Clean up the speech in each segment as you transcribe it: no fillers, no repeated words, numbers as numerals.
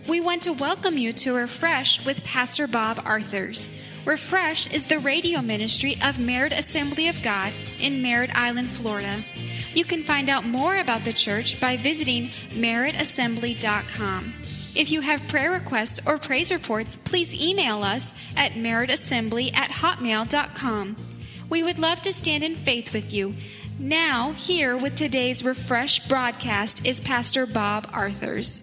We want to welcome you to Refresh with Pastor Bob Arthurs. Refresh is the radio ministry of Merritt Assembly of God in Merritt Island, Florida. You can find out more about the church by visiting merrittassembly.com. If you have prayer requests or praise reports, please email us at merrittassembly@hotmail.com. We would love to stand in faith with you. Now, here with today's Refresh broadcast is Pastor Bob Arthurs.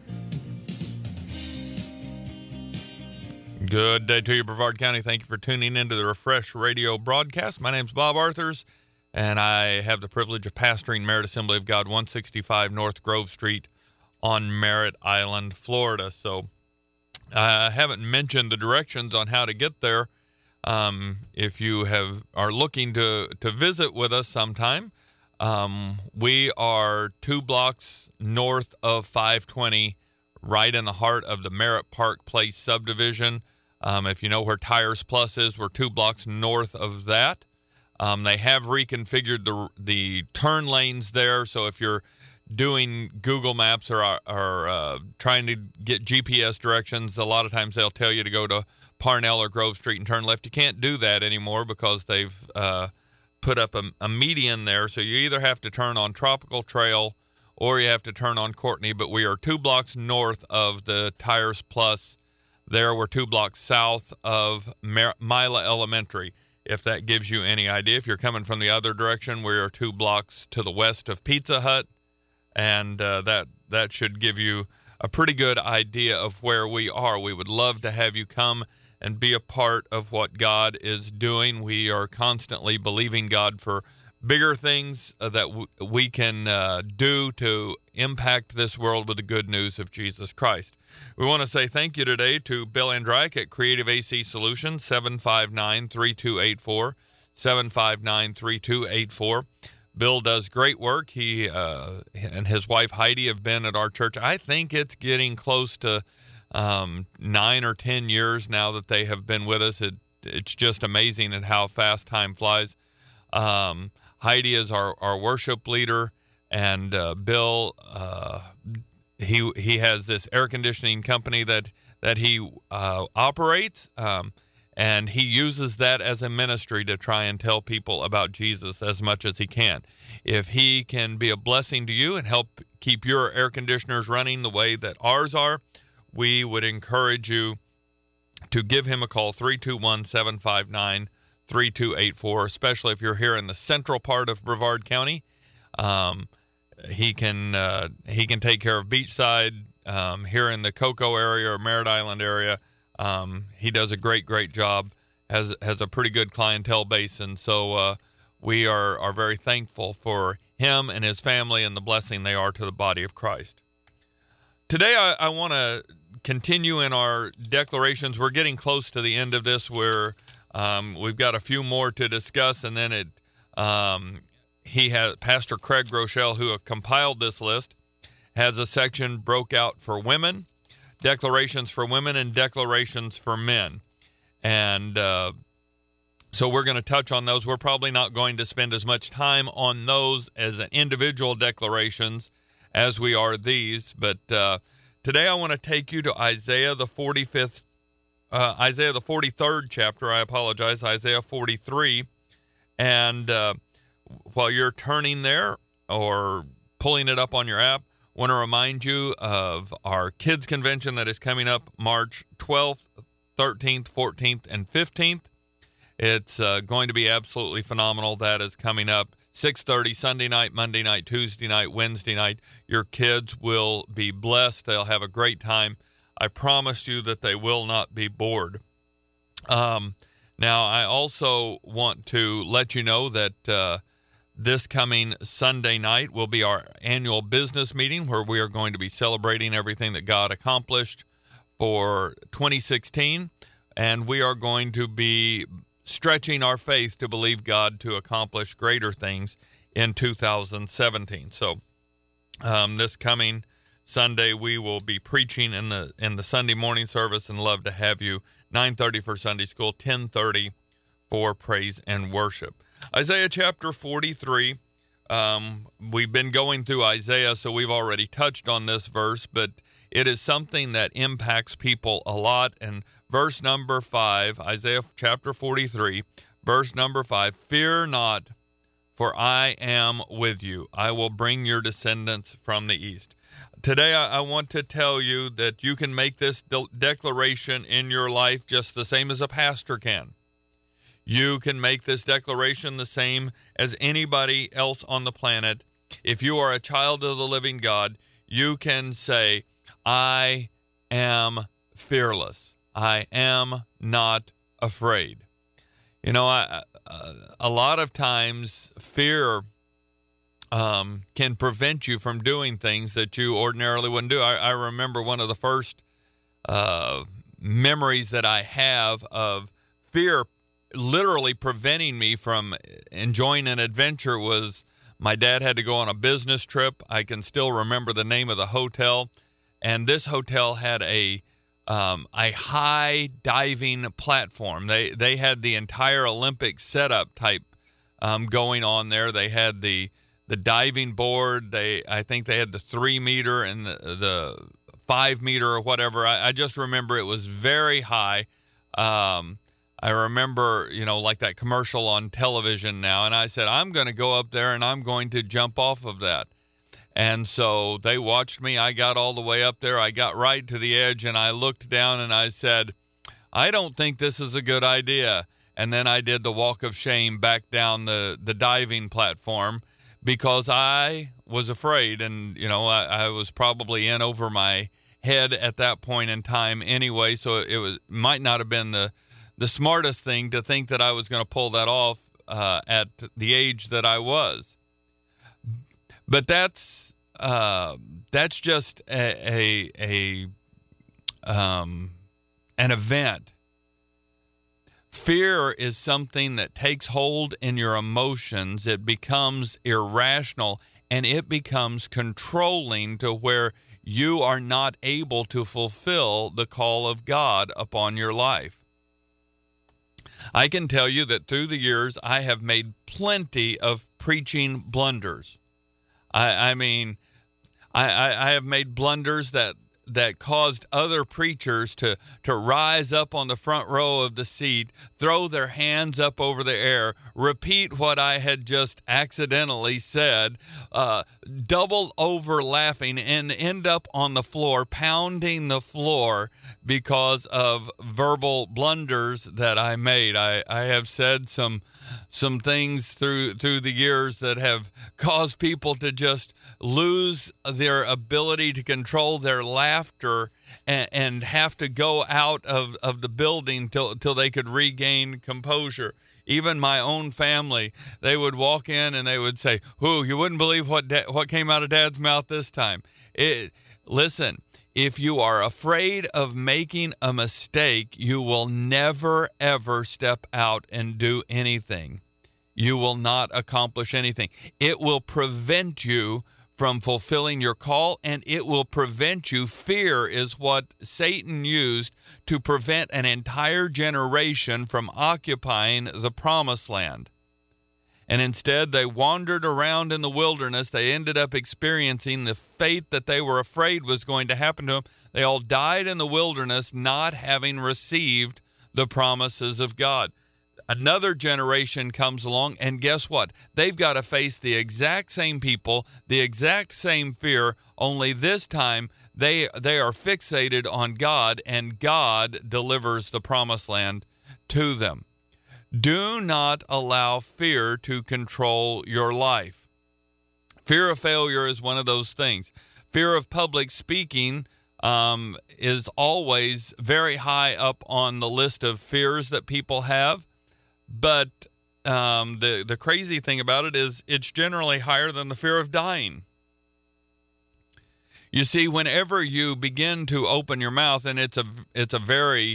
Good day to you, Brevard County. Thank you for tuning into the Refresh radio broadcast. My name's Bob Arthurs, and I have the privilege of pastoring Merritt Assembly of God, 165 North Grove Street on Merritt Island, Florida. So I haven't mentioned the directions on how to get there. If you are looking to visit with us sometime, we are 2 blocks north of 520, right in the heart of the Merritt Park Place subdivision. If you know where Tires Plus is, we're 2 blocks north of that. They have reconfigured the turn lanes there, so if you're doing Google Maps or trying to get GPS directions, a lot of times they'll tell you to go to Parnell or Grove Street and turn left. You can't do that anymore because they've put up a median there, so you either have to turn on Tropical Trail or you have to turn on Courtney, but we are 2 blocks north of the Tires Plus. There, we're 2 blocks south of Mila Elementary, if that gives you any idea. If you're coming from the other direction, we are 2 blocks to the west of Pizza Hut, and that should give you a pretty good idea of where we are. We would love to have you come and be a part of what God is doing. We are constantly believing God for bigger things that we can do to impact this world with the good news of Jesus Christ. We want to say thank you today to Bill Andryk at Creative AC Solutions, 759-3284, 759-3284. Bill does great work. He and his wife Heidi have been at our church. I think it's getting close to 9 or 10 years now that they have been with us. It's just amazing at how fast time flies. Heidi is our worship leader, and Bill, he has this air conditioning company that he operates, and he uses that as a ministry to try and tell people about Jesus as much as he can. If he can be a blessing to you and help keep your air conditioners running the way that ours are, we would encourage you to give him a call, 321-759-3284, especially if you're here in the central part of Brevard County. He can take care of Beachside, here in the Cocoa area or Merritt Island area. He does a great job, has a pretty good clientele base, and so we are very thankful for him and his family and the blessing they are to the body of Christ. Today I want to continue in our declarations. We're getting close to the end of this, where we've got a few more to discuss, and then he has Pastor Craig Groeschel, who compiled this list, has a section broke out for women, declarations for women, and declarations for men. And so we're going to touch on those. We're probably not going to spend as much time on those as individual declarations as we are these, but today I want to take you to Isaiah the 43rd chapter. Isaiah 43. And while you're turning there or pulling it up on your app, I want to remind you of our kids convention that is coming up March 12th, 13th, 14th, and 15th. It's going to be absolutely phenomenal. That is coming up 6:30 Sunday night, Monday night, Tuesday night, Wednesday night. Your kids will be blessed. They'll have a great time. I promise you that they will not be bored. Now, I also want to let you know that this coming Sunday night will be our annual business meeting, where we are going to be celebrating everything that God accomplished for 2016, and we are going to be stretching our faith to believe God to accomplish greater things in 2017. So this coming Sunday, we will be preaching in the Sunday morning service, and love to have you. 9:30 for Sunday school, 10:30 for praise and worship. Isaiah chapter 43. We've been going through Isaiah, so we've already touched on this verse, but It is something that impacts people a lot. And verse number 5, Isaiah chapter 43, verse number 5, fear not, for I am with you. I will bring your descendants from the east. Today, I want to tell you that you can make this declaration in your life just the same as a pastor can. You can make this declaration the same as anybody else on the planet. If you are a child of the living God, you can say, I am fearless. I am not afraid. You know, a lot of times fear can prevent you from doing things that you ordinarily wouldn't do. I remember one of the first memories that I have of fear literally preventing me from enjoying an adventure was my dad had to go on a business trip. I can still remember the name of the hotel, and this hotel had a high diving platform. They had the entire Olympic setup type going on there. They had the diving board. I think they had the 3 meter and the 5 meter or whatever. I just remember it was very high. I remember, like that commercial on television now, and I said, I'm going to go up there and I'm going to jump off of that. And so they watched me. I got all the way up there. I got right to the edge, and I looked down and I said, I don't think this is a good idea. And then I did the walk of shame back down the diving platform because I was afraid. And, I was probably in over my head at that point in time anyway, so it might not have been the smartest thing to think that I was going to pull that off at the age that I was. But that's just an event. Fear is something that takes hold in your emotions. It becomes irrational, and it becomes controlling to where you are not able to fulfill the call of God upon your life. I can tell you that through the years, I have made plenty of preaching blunders. I have made blunders that caused other preachers to rise up on the front row of the seat, throw their hands up over the air, repeat what I had just accidentally said, double over laughing, and end up on the floor, pounding the floor because of verbal blunders that I made. I have said some things through the years that have caused people to just lose their ability to control their laughter and have to go out of the building till they could regain composure. Even my own family, they would walk in and they would say, "Ooh, you wouldn't believe what came out of Dad's mouth this time." Listen, if you are afraid of making a mistake, you will never, ever step out and do anything. You will not accomplish anything. It will prevent you from fulfilling your call, and it will prevent you. Fear is what Satan used to prevent an entire generation from occupying the promised land. And instead, they wandered around in the wilderness. They ended up experiencing the fate that they were afraid was going to happen to them. They all died in the wilderness, not having received the promises of God. Another generation comes along, and guess what? They've got to face the exact same people, the exact same fear, only this time they are fixated on God, and God delivers the promised land to them. Do not allow fear to control your life. Fear of failure is one of those things. Fear of public speaking is always very high up on the list of fears that people have. But the crazy thing about it is it's generally higher than the fear of dying. You see, whenever you begin to open your mouth, and it's a very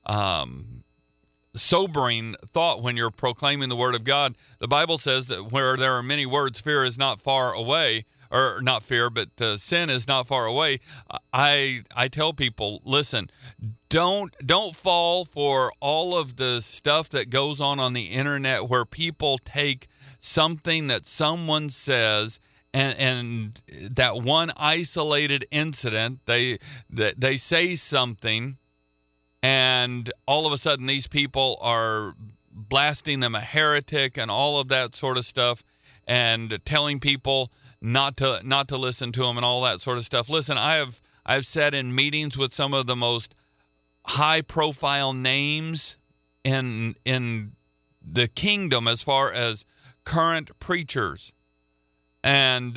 sobering thought when you're proclaiming the word of God. The Bible says that where there are many words, fear is not far away, or not fear, but sin is not far away. I tell people, listen, don't fall for all of the stuff that goes on the internet where people take something that someone says and that one isolated incident, they say something, and all of a sudden these people are blasting them a heretic and all of that sort of stuff, and telling people not to listen to them and all that sort of stuff. Listen, I've sat in meetings with some of the most high profile names in the kingdom as far as current preachers, and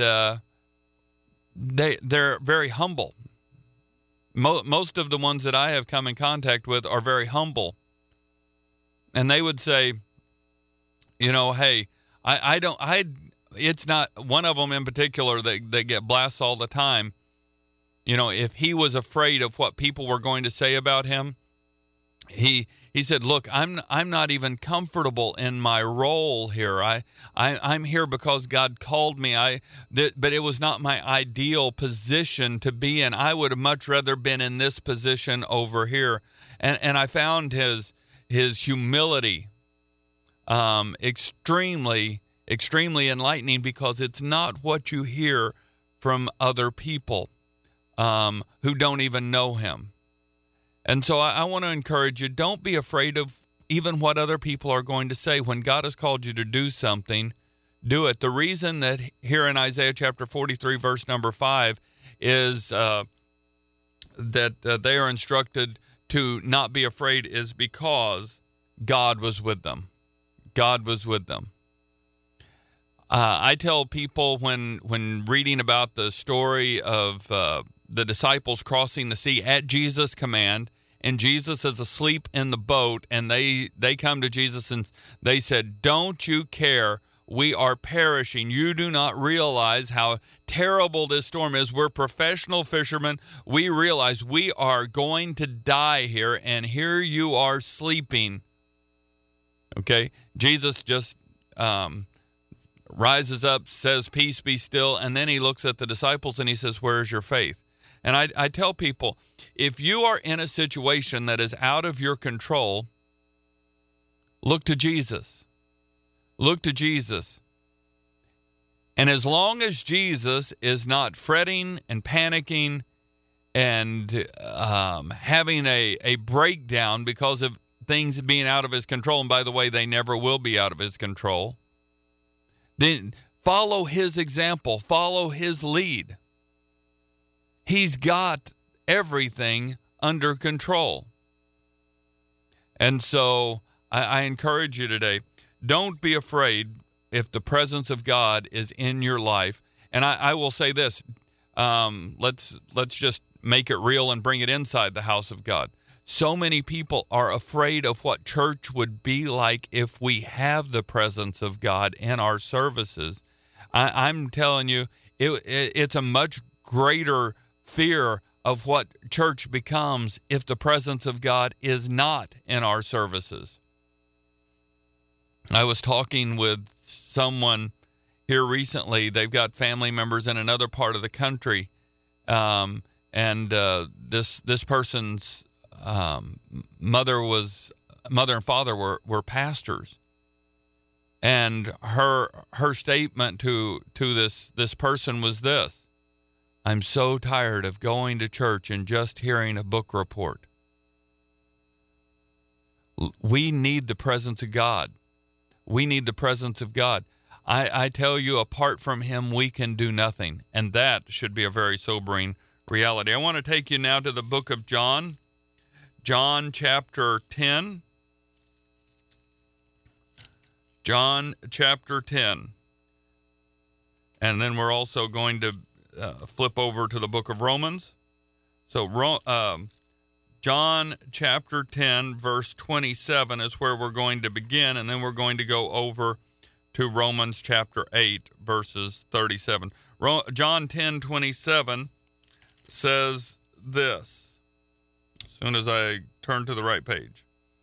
they're very humble. Most of the ones that I have come in contact with are very humble, and they would say, hey, it's not one of them in particular that get blasts all the time. If he was afraid of what people were going to say about him, he said, look, I'm not even comfortable in my role here. I'm here because God called me. But it was not my ideal position to be in. I would have much rather been in this position over here. And I found his humility extremely enlightening, because it's not what you hear from other people who don't even know him. And so I want to encourage you, don't be afraid of even what other people are going to say. When God has called you to do something, do it. The reason that here in Isaiah chapter 43, verse number 5, is that they are instructed to not be afraid is because God was with them. God was with them. I tell people when reading about the story of the disciples crossing the sea at Jesus' command, and Jesus is asleep in the boat, and they come to Jesus and they said, "Don't you care? We are perishing. You do not realize how terrible this storm is. We're professional fishermen. We realize we are going to die here, and here you are sleeping." Okay, Jesus just rises up, says, "Peace, be still," and then he looks at the disciples and he says, "Where is your faith?" And I tell people, if you are in a situation that is out of your control, look to Jesus. Look to Jesus. And as long as Jesus is not fretting and panicking and having a breakdown because of things being out of his control, and by the way, they never will be out of his control, then follow his example, follow his lead. He's got everything under control. And so I encourage you today, don't be afraid if the presence of God is in your life. And I will say this, let's just make it real and bring it inside the house of God. So many people are afraid of what church would be like if we have the presence of God in our services. I'm telling you, it's a much greater fear of what church becomes if the presence of God is not in our services. I was talking with someone here recently. They've got family members in another part of the country, and this person's mother and father were pastors, and her statement to this person was this: "I'm so tired of going to church and just hearing a book report." We need the presence of God. We need the presence of God. I tell you, apart from him, we can do nothing. And that should be a very sobering reality. I want to take you now to the book of John. John chapter 10. John chapter 10. And then we're also going to flip over to the book of Romans. So John chapter 10, verse 27 is where we're going to begin, and then we're going to go over to Romans chapter 8, verses 37. John 10:27 says this, as soon as I turn to the right page.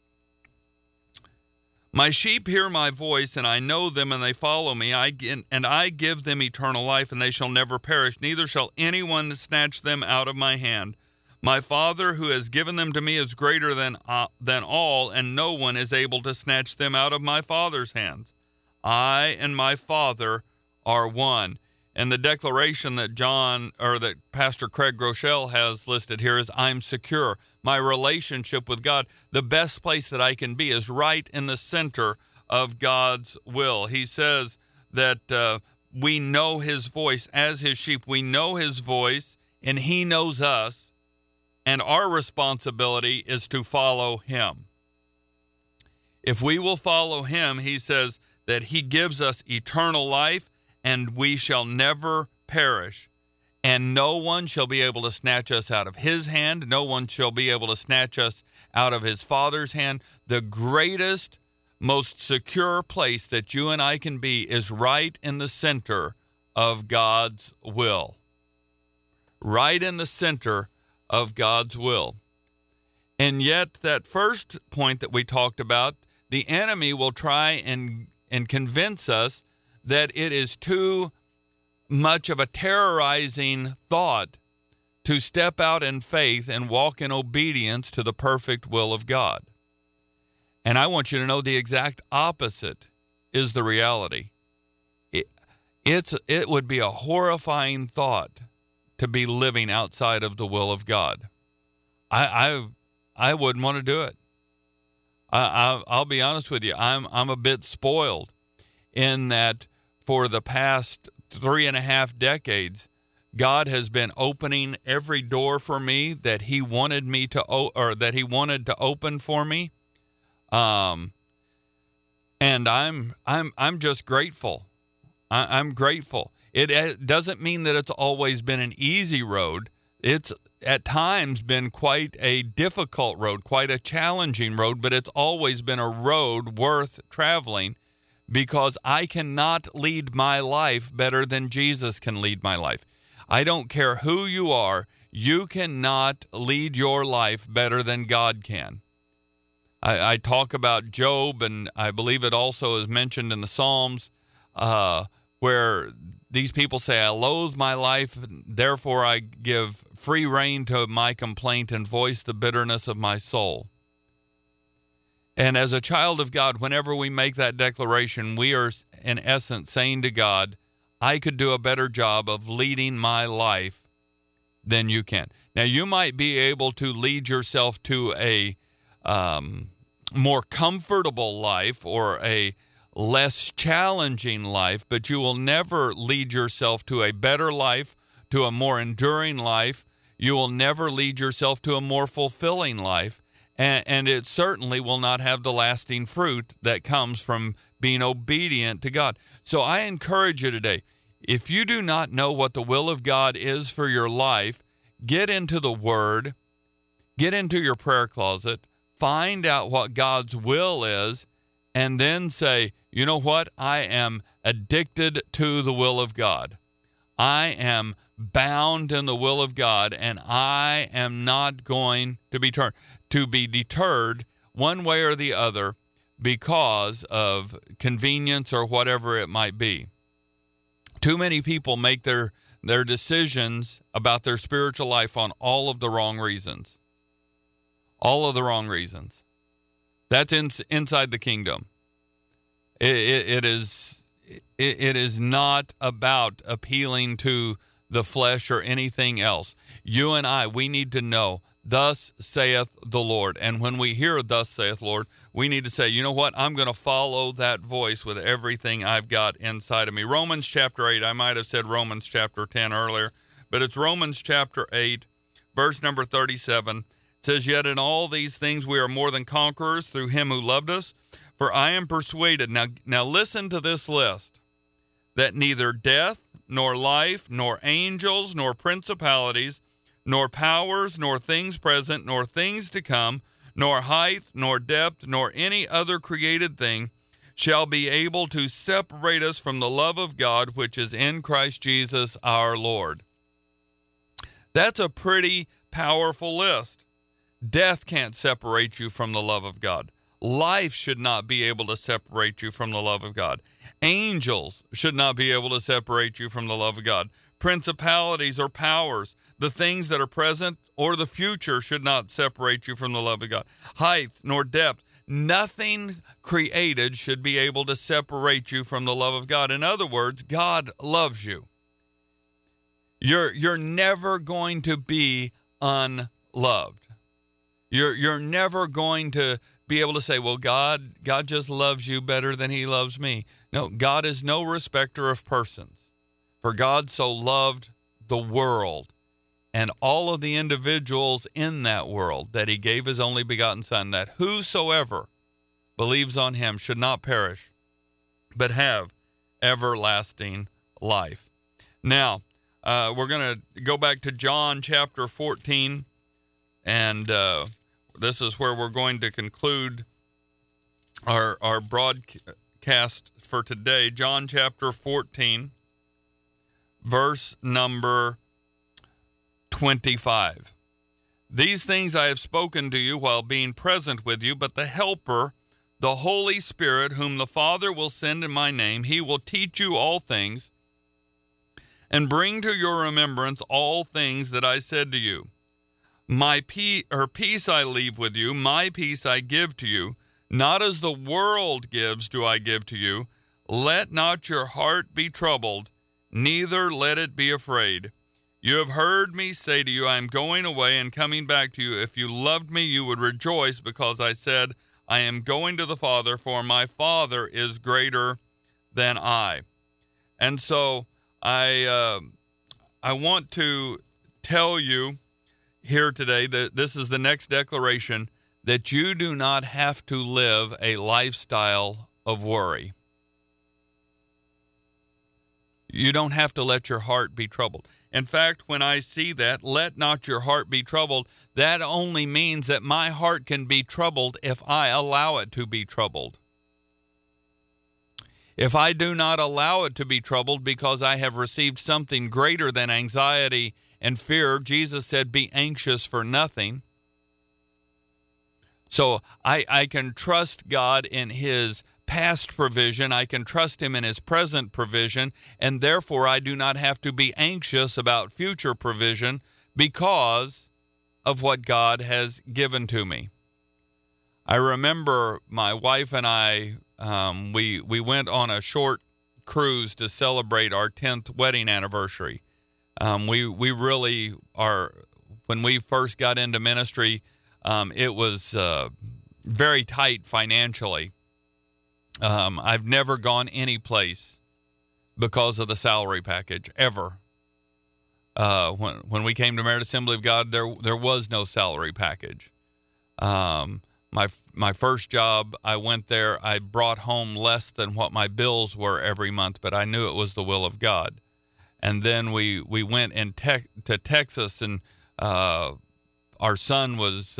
"My sheep hear my voice, and I know them, and they follow me. And I give them eternal life, and they shall never perish, neither shall anyone snatch them out of my hand. My Father who has given them to me is greater than all, and no one is able to snatch them out of my Father's hands. I and my Father are one." And the declaration that that Pastor Craig Groeschel has listed here is, I'm secure. My relationship with God, the best place that I can be is right in the center of God's will. He says that we know his voice as his sheep. We know his voice, and he knows us, and our responsibility is to follow him. If we will follow him, he says that he gives us eternal life, and we shall never perish. And no one shall be able to snatch us out of his hand. No one shall be able to snatch us out of his Father's hand. The greatest, most secure place that you and I can be is right in the center of God's will. Right in the center of God's will. And yet, that first point that we talked about, the enemy will try and convince us that it is too much of a terrorizing thought to step out in faith and walk in obedience to the perfect will of God. And I want you to know the exact opposite is the reality. It would be a horrifying thought to be living outside of the will of God. I wouldn't want to do it. I'll be honest with you. I'm a bit spoiled in that for the past 3.5 decades, God has been opening every door for me that he wanted me to, or that he wanted to open for me. And I'm just grateful. I'm grateful. It doesn't mean that it's always been an easy road. It's at times been quite a difficult road, quite a challenging road, but it's always been a road worth traveling, because I cannot lead my life better than Jesus can lead my life. I don't care who you are, you cannot lead your life better than God can. I talk about Job, and I believe it also is mentioned in the Psalms, where these people say, I loathe my life, therefore I give free rein to my complaint and voice the bitterness of my soul. And as a child of God, whenever we make that declaration, we are in essence saying to God, I could do a better job of leading my life than you can. Now, you might be able to lead yourself to a more comfortable life or a less challenging life, but you will never lead yourself to a better life, to a more enduring life. You will never lead yourself to a more fulfilling life. And it certainly will not have the lasting fruit that comes from being obedient to God. So I encourage you today, if you do not know what the will of God is for your life, get into the Word, get into your prayer closet, find out what God's will is, and then say, you know what? I am addicted to the will of God. I am bound in the will of God, and I am not going to be deterred one way or the other because of convenience or whatever it might be. Too many people make their decisions about their spiritual life on all of the wrong reasons. All of the wrong reasons. That's inside the kingdom. It is not about appealing to the flesh or anything else. You and I, we need to know, thus saith the Lord. And when we hear thus saith Lord, we need to say, you know what? I'm going to follow that voice with everything I've got inside of me. Romans chapter 8, I might have said Romans chapter 10 earlier, but it's Romans chapter 8, verse number 37. It says, yet in all these things we are more than conquerors through him who loved us. For I am persuaded, now listen to this list, that neither death, nor life, nor angels, nor principalities, nor powers, nor things present, nor things to come, nor height, nor depth, nor any other created thing shall be able to separate us from the love of God which is in Christ Jesus our Lord. That's a pretty powerful list. Death can't separate you from the love of God. Life should not be able to separate you from the love of God. Angels should not be able to separate you from the love of God. Principalities or powers, the things that are present or the future, should not separate you from the love of God. Height nor depth, nothing created should be able to separate you from the love of God. In other words, God loves you. You're never going to be unloved. You're never going to be able to say, well, God just loves you better than he loves me. No, God is no respecter of persons. For God so loved the world and all of the individuals in that world that he gave his only begotten Son, that whosoever believes on him should not perish, but have everlasting life. Now, we're going to go back to John chapter 14, and this is where we're going to conclude our broadcast for today. John chapter 14, verse number 25. These things I have spoken to you while being present with you, but the Helper, the Holy Spirit, whom the Father will send in my name, he will teach you all things and bring to your remembrance all things that I said to you. Peace I leave with you, my peace I give to you. Not as the world gives do I give to you. Let not your heart be troubled, neither let it be afraid. You have heard me say to you, I am going away and coming back to you. If you loved me, you would rejoice, because I said, I am going to the Father, for my Father is greater than I. And so I want to tell you here today that this is the next declaration, that you do not have to live a lifestyle of worry. You don't have to let your heart be troubled. In fact, when I see that, let not your heart be troubled, that only means that my heart can be troubled if I allow it to be troubled. If I do not allow it to be troubled because I have received something greater than anxiety and fear, Jesus said, be anxious for nothing. So I can trust God in his past provision. I can trust him in his present provision, and therefore I do not have to be anxious about future provision because of what God has given to me. I remember my wife and I, we went on a short cruise to celebrate our 10th wedding anniversary. We really are, when we first got into ministry, it was very tight financially. I've never gone any place because of the salary package, ever. When we came to Merit Assembly of God, there was no salary package. My first job, I went there, I brought home less than what my bills were every month, but I knew it was the will of God. And then we went to Texas, and our son was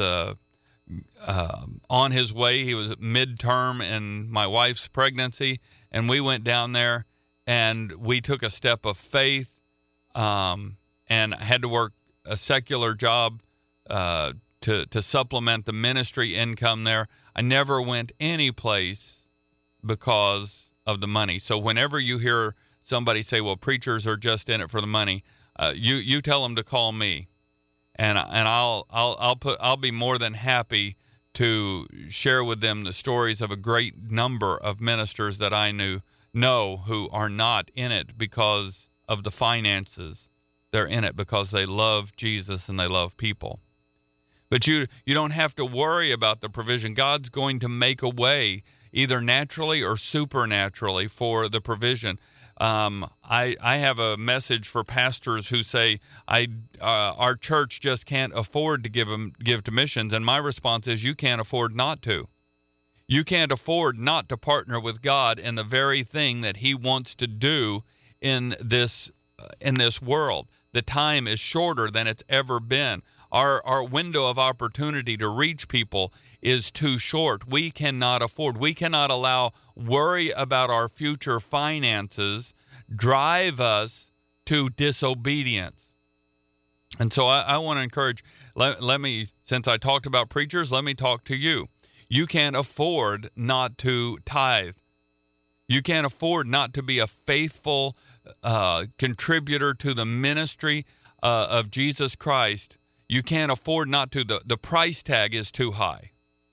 on his way. He was midterm in my wife's pregnancy, and we went down there, and we took a step of faith, and I had to work a secular job to supplement the ministry income there. I never went any place because of the money. So whenever you hear somebody say, well, preachers are just in it for the money, you tell them to call me, and I'll be more than happy to share with them the stories of a great number of ministers that I know who are not in it because of the finances. They're in it because they love Jesus and they love people. But you don't have to worry about the provision. God's going to make a way, either naturally or supernaturally, for the provision. I have a message for pastors who say our church just can't afford to give to missions, and my response is, you can't afford not to. You can't afford not to partner with God in the very thing that he wants to do in this world. The time is shorter than it's ever been. Our window of opportunity to reach people is too short. We cannot afford. We cannot allow worry about our future finances drive us to disobedience. And so I want to encourage, let me, since I talked about preachers, let me talk to you. You can't afford not to tithe. You can't afford not to be a faithful contributor to the ministry of Jesus Christ. You can't afford not to. The price tag is too high.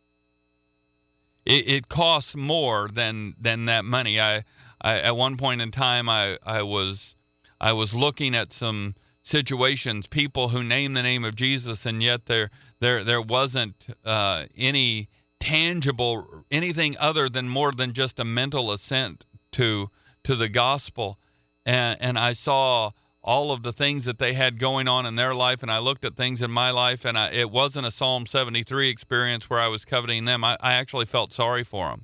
It costs more than that money. I at one point in time I was looking at some situations, people who name the name of Jesus, and yet there wasn't any tangible, anything other than more than just a mental assent to the gospel. And I saw all of the things that they had going on in their life, and I looked at things in my life, and it wasn't a Psalm 73 experience where I was coveting them. I actually felt sorry for them.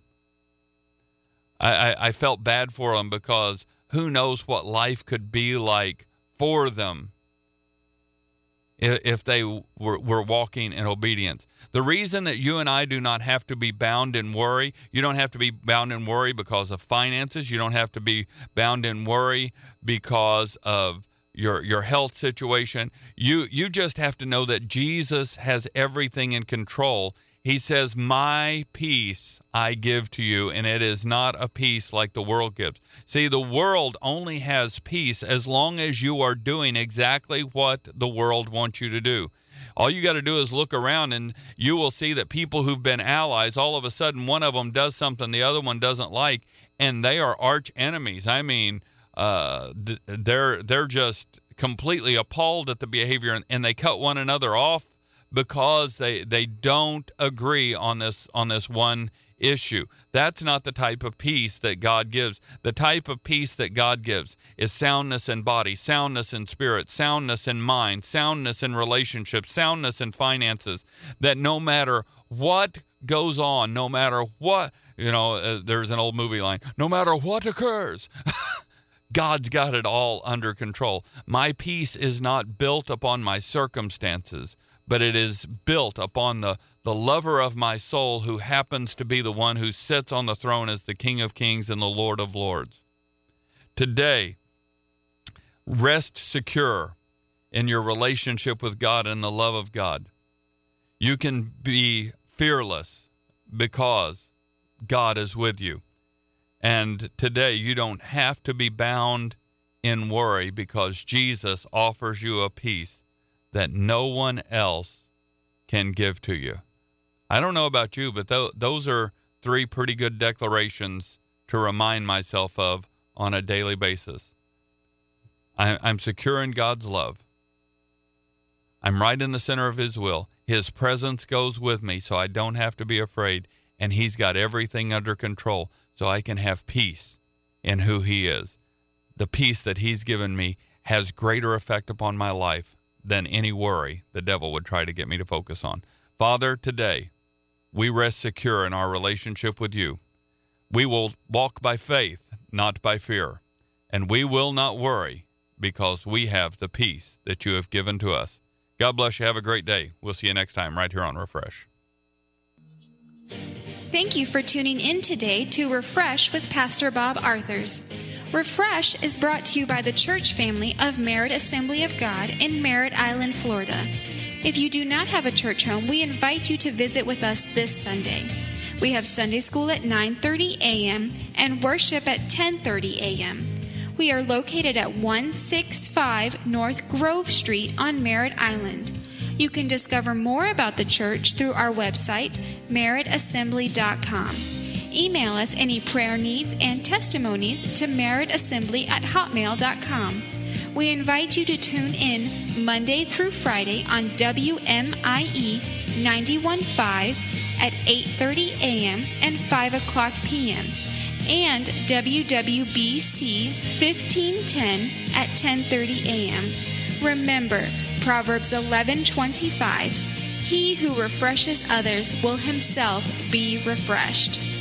I felt bad for them, because who knows what life could be like for them if they were walking in obedience. The reason that you and I do not have to be bound in worry, you don't have to be bound in worry because of finances. You don't have to be bound in worry because of your health situation. You just have to know that Jesus has everything in control. He says, my peace I give to you, and it is not a peace like the world gives. See, the world only has peace as long as you are doing exactly what the world wants you to do. All you got to do is look around, and you will see that people who've been allies, all of a sudden one of them does something the other one doesn't like, and they are arch enemies. I mean, they're just completely appalled at the behavior, and they cut one another off because they don't agree on this one issue. That's not the type of peace that God gives. The type of peace that God gives is soundness in body, soundness in spirit, soundness in mind, soundness in relationships, soundness in finances, that no matter what goes on, no matter what, there's an old movie line, no matter what occurs, God's got it all under control. My peace is not built upon my circumstances, but it is built upon the lover of my soul, who happens to be the one who sits on the throne as the King of Kings and the Lord of Lords. Today, rest secure in your relationship with God and the love of God. You can be fearless because God is with you. And today, you don't have to be bound in worry, because Jesus offers you a peace that no one else can give to you. I don't know about you, but those are three pretty good declarations to remind myself of on a daily basis. I'm secure in God's love. I'm right in the center of His will. His presence goes with me, so I don't have to be afraid, and He's got everything under control, so I can have peace in who He is. The peace that He's given me has greater effect upon my life than any worry the devil would try to get me to focus on. Father, today, we rest secure in our relationship with you. We will walk by faith, not by fear, and we will not worry, because we have the peace that you have given to us. God bless you. Have a great day. We'll see you next time right here on Refresh. Thank you for tuning in today to Refresh with Pastor Bob Arthurs. Refresh is brought to you by the church family of Merritt Assembly of God in Merritt Island, Florida. If you do not have a church home, we invite you to visit with us this Sunday. We have Sunday school at 9:30 a.m. and worship at 10:30 a.m. We are located at 165 North Grove Street on Merritt Island. You can discover more about the church through our website, merrittassembly.com. Email us any prayer needs and testimonies to merrittassembly@hotmail.com. We invite you to tune in Monday through Friday on WMIE 91.5 at 8:30 a.m. and 5 o'clock p.m. and WWBC 1510 at 10:30 a.m. Remember, Proverbs 11:25, he who refreshes others will himself be refreshed.